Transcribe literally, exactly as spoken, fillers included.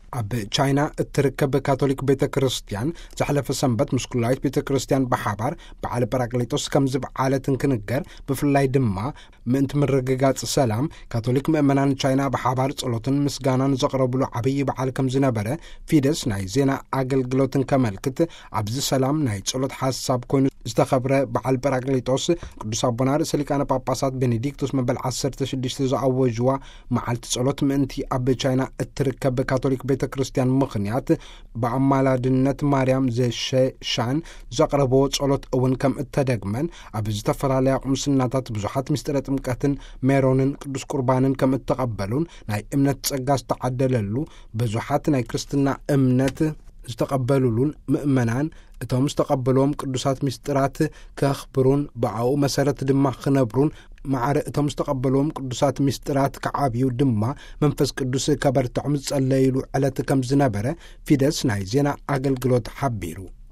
ኣብ ቻይና እትርከብ ካቶሊክ ቤተ ክርስቲያን ዝሓለፈ ሰንበት ምስኩላዊት ቤተ ክርስቲያን ብሓባር በዓል ጰራቅሊጦስ ከም ዝበዓለት ክንገር ብፍላይ ድማ ምእንቲ ምርግጋጽ ሰላም ካቶሊክ ምእመናን ቻይና ብሓባር ጸሎትን ምስጋናን ዘቕረብሉ ዓብይ በዓል ከም ዝነበረ ፊደስ ናይ ዜና ኣገልግሎትን ከመልክት ኣብዚ ሰላም ናይ ጸሎት ሓሳብ ኮይኑ ዝተኸብረ በዓል ጰራቅሊጦስ ቅዱስ ኣቦና ርእሰ ሊቃነ ጳጳሳት ቤኔዲክቶስ መበል ዓሰርተ ሽዱሽተ ዝኣወጅዋ መዓልቲ ጸሎት ምእንቲ ኣብ ቻይና እትርከብ ካቶሊክ ቤተ ክርስቲያን ምኽንያት ብኣማላድነት ማርያም ዘሸሻን ዘቕረብዎ ጸሎት እውን ከም እተደግመን ኣብ ዝተፈላለያ ቁምስናታት ብዙሓት ምስጢረ ጥምቀትን ሜሮንን ቅዱስ ቁርባንን ከም እተቐበሉን ናይ እምነት ጸጋ ዝተዓደለሉ ብዙሓት ናይ ክርስትና እምነት ዝተቐበሉሉን ምእመናን እቶም ዝተቐበልዎም ቅዱሳት ምስጢራት ከኽብሩን ብዓኡ መሰረት ድማ ክነብሩን ማዕረ እቶም ዝተቐበልዎም ቅዱሳት ምስጢራት ከዓብዩ ድማ መንፈስ ቅዱስ ከበርትዖም ዝጸለይሉ ዕለት ከም ዝነበረ ፊደስ ናይ ዜና ኣገልግሎት ሓቢሩ